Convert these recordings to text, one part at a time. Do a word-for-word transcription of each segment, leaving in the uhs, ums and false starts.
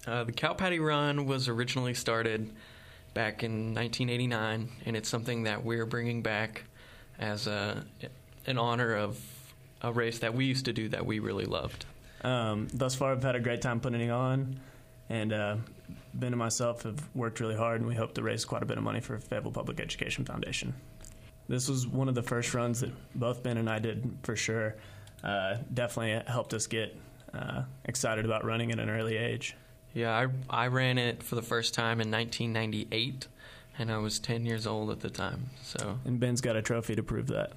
Uh, the Cow Patty Run was originally started back in nineteen eighty-nine, and it's something that we're bringing back as a, an honor of a race that we used to do that we really loved. Um, thus far, I've had a great time putting it on, and uh, Ben and myself have worked really hard, and we hope to raise quite a bit of money for Fayetteville Public Education Foundation. This was one of the first runs that both Ben and I did for sure. Uh, definitely helped us get uh, excited about running at an early age. Yeah, I, I ran it for the first time in nineteen ninety-eight, and I was ten years old at the time. So, and Ben's got a trophy to prove that.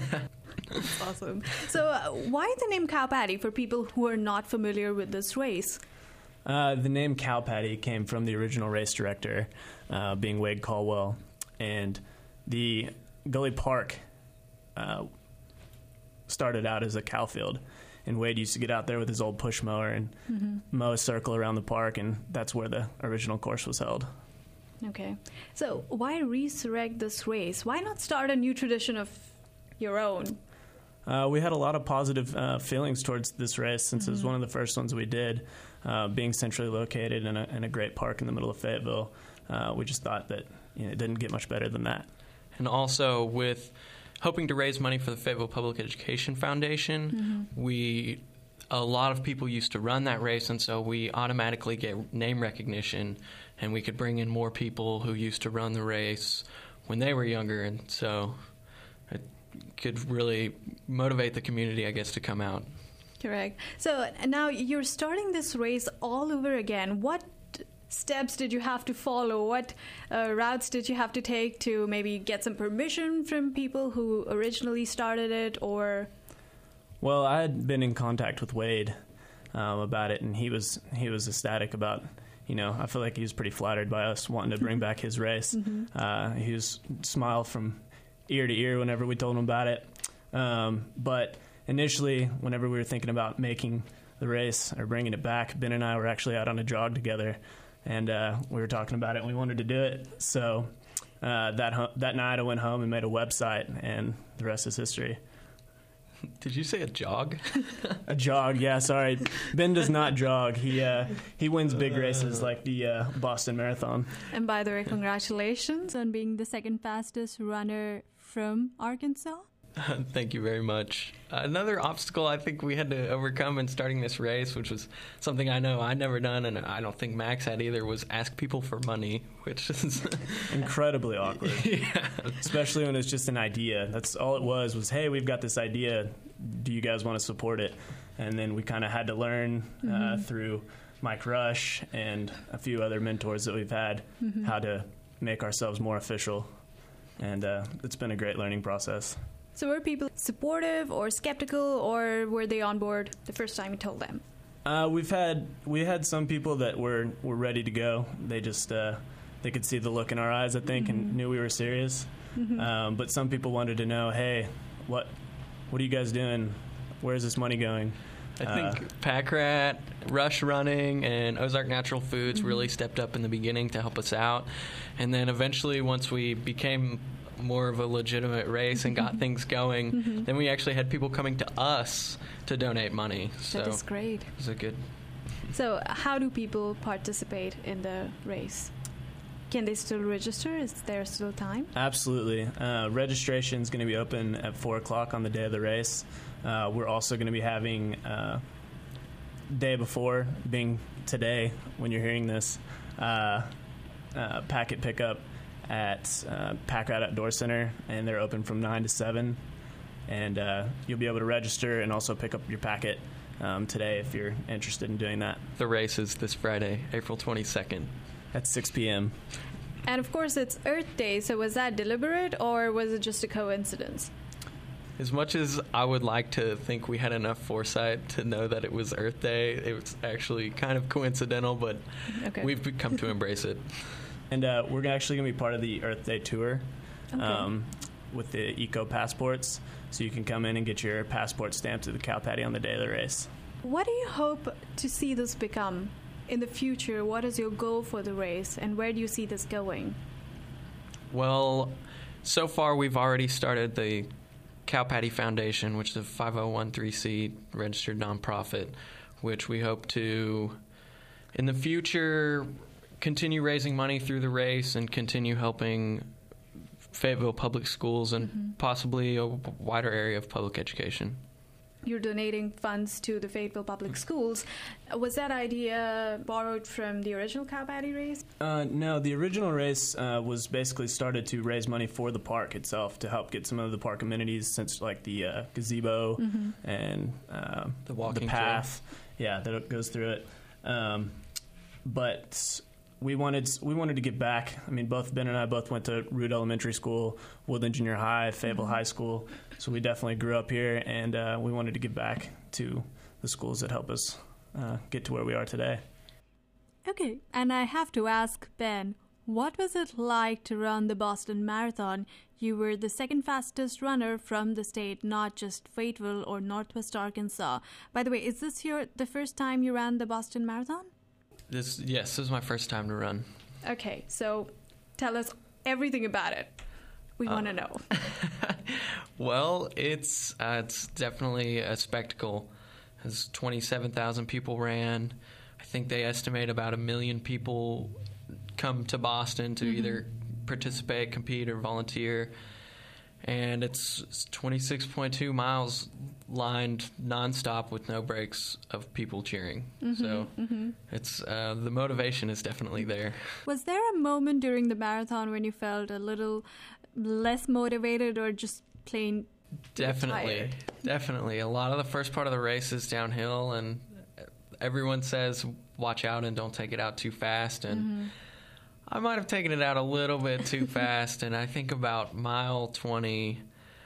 That's awesome. So uh, why the name Cow Patty for people who are not familiar with this race? Uh, the name Cow Patty came from the original race director, uh, being Wade Caldwell, and the Gully Park uh, started out as a cow field. And Wade used to get out there with his old push mower and mm-hmm. mow a circle around the park, and that's where the original course was held. Okay. So why resurrect this race? Why not start a new tradition of your own? Uh, we had a lot of positive uh, feelings towards this race since mm-hmm. it was one of the first ones we did. Uh, being centrally located in a, in a great park in the middle of Fayetteville, uh, we just thought that you know, it didn't get much better than that. And also with hoping to raise money for the Fayetteville Public Education Foundation, mm-hmm. we a lot of people used to run that race, and so we automatically get name recognition, and we could bring in more people who used to run the race when they were younger, and so it could really motivate the community, I guess, to come out. Correct. So now you're starting this race all over again. What steps did you have to follow? What uh, routes did you have to take to maybe get some permission from people who originally started it, or? Well, I had been in contact with Wade um, about it, and he was he was ecstatic about. You know, I feel like he was pretty flattered by us wanting to bring back his race. Mm-hmm. Uh, he was smiled from ear to ear whenever we told him about it. Um, but initially, whenever we were thinking about making the race or bringing it back, Ben and I were actually out on a jog together. And uh, we were talking about it, and we wanted to do it. So uh, that ho- that night, I went home and made a website, and the rest is history. Did you say a jog? A jog, yeah. Sorry, Ben does not jog. He uh, he wins big races like the uh, Boston Marathon. And by the way, congratulations on being the second fastest runner from Arkansas. Thank you very much. Uh, another obstacle I think we had to overcome in starting this race, which was something I know I never done, and I don't think Max had either, was ask people for money, which is incredibly awkward. Yeah. Especially when it's just an idea. That's all it was, was, hey, we've got this idea. Do you guys want to support it? And then we kind of had to learn mm-hmm. uh, through Mike Rush and a few other mentors that we've had mm-hmm. how to make ourselves more official. And uh, it's been a great learning process. So were people supportive or skeptical, or were they on board the first time you told them? Uh, we've had we had some people that were, were ready to go. They just uh, they could see the look in our eyes, I think, mm-hmm. and knew we were serious. Mm-hmm. Um, but some people wanted to know, hey, what what are you guys doing? Where's this money going? I think uh, Pack Rat, Rush Running, and Ozark Natural Foods mm-hmm. really stepped up in the beginning to help us out. And then eventually, once we became more of a legitimate race and got things going, mm-hmm. then we actually had people coming to us to donate money. So that is great. It was a good. So how do people participate in the race? Can they still register? Is there still time? Absolutely. Uh, registration is going to be open at four o'clock on the day of the race. Uh, we're also going to be having uh, day before, being today when you're hearing this, uh, uh, packet pickup at uh, Pack Rat Outdoor Center, and they're open from nine to seven. And uh, you'll be able to register and also pick up your packet um, today if you're interested in doing that. The race is this Friday, April twenty-second. At six p.m. And of course, it's Earth Day, so was that deliberate, or was it just a coincidence? As much as I would like to think we had enough foresight to know that it was Earth Day, it was actually kind of coincidental, but okay. We've come to embrace it. And uh, we're actually going to be part of the Earth Day tour okay. um, with the Eco Passports, so you can come in and get your passport stamped to the Cow Patty on the day of the race. What do you hope to see this become in the future? What is your goal for the race, and where do you see this going? Well, so far we've already started the Cow Patty Foundation, which is a five oh one c three registered nonprofit, which we hope to in the future, continue raising money through the race and continue helping Fayetteville Public Schools and mm-hmm. possibly a wider area of public education. You're donating funds to the Fayetteville Public Schools. Was that idea borrowed from the original Cow Patty race? Uh, no, the original race uh, was basically started to raise money for the park itself to help get some of the park amenities, since like the uh, gazebo mm-hmm. and uh, the walking the path, trail. yeah, that goes through it. Um, but we wanted we wanted to give back. I mean, both Ben and I both went to Root Elementary School, Woodland Junior High, Fayetteville mm-hmm. High School. So we definitely grew up here, and uh, we wanted to give back to the schools that help us uh, get to where we are today. Okay, and I have to ask Ben, what was it like to run the Boston Marathon? You were the second fastest runner from the state, not just Fayetteville or Northwest Arkansas. By the way, is this your the first time you ran the Boston Marathon? This yes, this is my first time to run. Okay, so tell us everything about it. We uh, want to know. Well, it's uh, it's definitely a spectacle. As twenty-seven thousand people ran. I think they estimate about a million people come to Boston to mm-hmm. either participate, compete, or volunteer. And it's twenty-six point two miles lined nonstop with no breaks of people cheering. Mm-hmm, so mm-hmm. it's uh, the motivation is definitely there. Was there a moment during the marathon when you felt a little less motivated or just plain Definitely, tired? Definitely. A lot of the first part of the race is downhill, and everyone says watch out and don't take it out too fast. And mm-hmm. I might have taken it out a little bit too fast, and I think about mile twenty,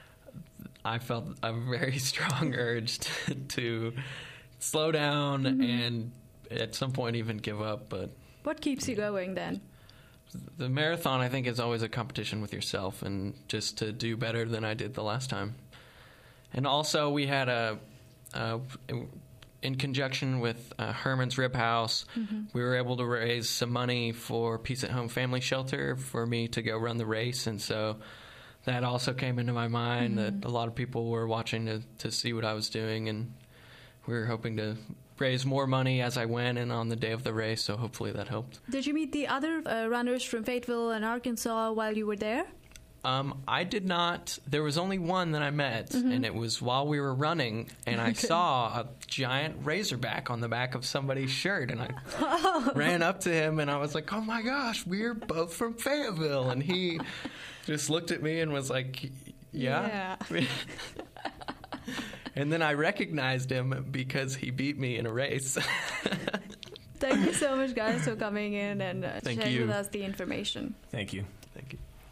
I felt a very strong urge to, to slow down mm-hmm. and at some point even give up. But what keeps you going then? The marathon, I think, is always a competition with yourself, and just to do better than I did the last time. And also, we had a, a in conjunction with uh, Herman's Rib House, mm-hmm. we were able to raise some money for Peace at Home Family Shelter for me to go run the race, and so that also came into my mind mm-hmm. that a lot of people were watching to, to see what I was doing, and we were hoping to raise more money as I went and on the day of the race, so hopefully that helped. Did you meet the other uh, runners from Fayetteville and Arkansas while you were there? Um, I did not. There was only one that I met, mm-hmm. and it was while we were running, and I saw a giant razorback on the back of somebody's shirt, and I oh. ran up to him, and I was like, oh my gosh, we're both from Fayetteville, and he just looked at me and was like, yeah. yeah. And then I recognized him because he beat me in a race. Thank you so much, guys, for coming in and uh, Thank sharing you. with us the information. Thank you. Thank you.